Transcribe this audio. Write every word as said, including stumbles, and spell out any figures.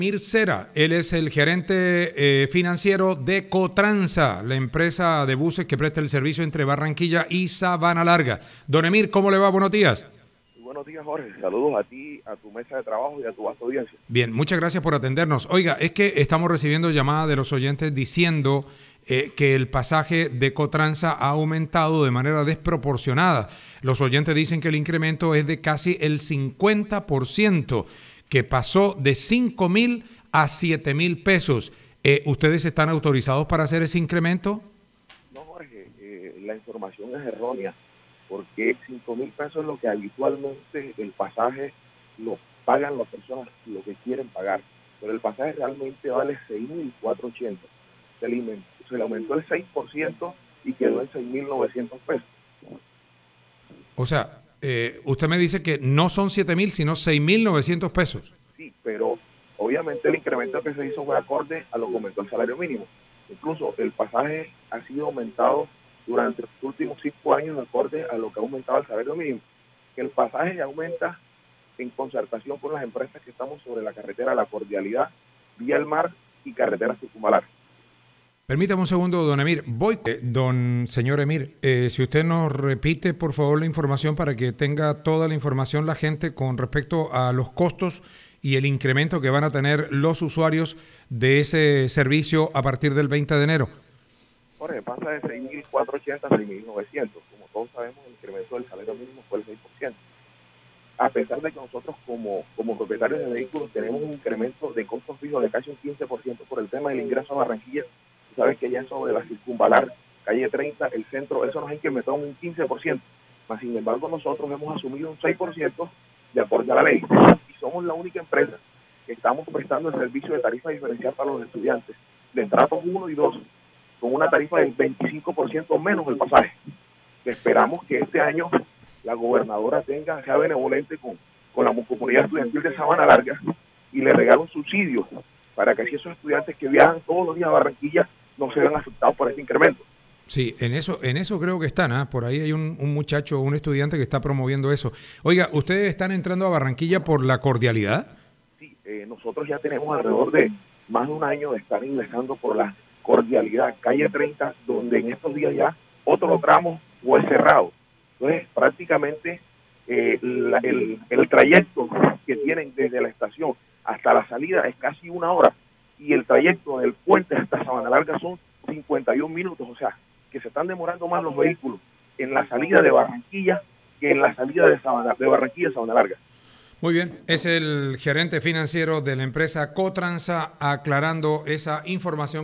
Mir Cera, él es el gerente eh, financiero de Cotransa, la empresa de buses que presta el servicio entre Barranquilla y Sabana Larga. Don Emir, ¿cómo le va? Buenos días. Muy buenos días, Jorge. Saludos a ti, a tu mesa de trabajo y a tu vasta audiencia. Bien, muchas gracias por atendernos. Oiga, es que estamos recibiendo llamadas de los oyentes diciendo eh, que el pasaje de Cotransa ha aumentado de manera desproporcionada. Los oyentes dicen que el incremento es de casi el cincuenta por ciento, que pasó de cinco mil a siete mil pesos. Eh, ¿Ustedes están autorizados para hacer ese incremento? No, Jorge, eh, la información es errónea, porque cinco mil pesos es lo que habitualmente el pasaje lo pagan las personas lo que quieren pagar, pero el pasaje realmente vale seis mil cuatrocientos ochenta. Se le, aumentó, se le aumentó el seis por ciento y quedó en seis mil novecientos pesos. O sea, eh, usted me dice que no son siete mil, sino seis mil novecientos pesos. Sí, pero obviamente el incremento que se hizo fue acorde a lo que aumentó el salario mínimo. Incluso el pasaje ha sido aumentado durante los últimos cinco años acorde a lo que ha aumentado el salario mínimo. Que el pasaje aumenta en concertación con las empresas que estamos sobre la carretera La Cordialidad, Vía el Mar y carretera circunvalar. Permítame un segundo, don Emir. Voy, eh, don señor Emir, eh, si usted nos repite, por favor, la información para que tenga toda la información la gente con respecto a los costos y el incremento que van a tener los usuarios de ese servicio a partir del veinte de enero. Jorge, pasa de seis mil cuatrocientos ochenta a seis mil novecientos. Como todos sabemos, el incremento del salario mínimo fue el seis por ciento. A pesar de que nosotros como, como propietarios de vehículos tenemos un incremento de costos fijos de casi un quince por ciento por el tema del ingreso a Barranquilla. Tú sabes que ya sobre la circunvalar, calle treinta, el centro, eso nos ha incrementado un quince por ciento. Mas, sin embargo, nosotros hemos asumido un seis por ciento de acuerdo a la ley. Y somos la única empresa que estamos prestando el servicio de tarifa diferencial para los estudiantes de estratos uno y dos, con una tarifa del veinticinco por ciento menos del pasaje. Esperamos que este año la gobernadora tenga, sea benevolente con, con la comunidad estudiantil de Sabana Larga y le regale un subsidio para que así esos estudiantes que viajan todos los días a Barranquilla no se vean afectados por este incremento. Sí, en eso, en eso creo que están, ¿eh? Por ahí hay un, un muchacho, un estudiante que está promoviendo eso. Oiga, ¿ustedes están entrando a Barranquilla por La Cordialidad? Sí, eh, nosotros ya tenemos alrededor de más de un año de estar ingresando por La Cordialidad, calle treinta, donde en estos días ya otro tramo fue cerrado. Entonces, prácticamente eh, la, el, el trayecto que tienen desde la estación hasta la salida es casi una hora, y el trayecto del puente hasta Sabana Larga son cincuenta y un minutos, o sea, que se están demorando más los vehículos en la salida de Barranquilla que en la salida de, Sabana, de Barranquilla a Sabana Larga. Muy bien, es el gerente financiero de la empresa Cotransa aclarando esa información.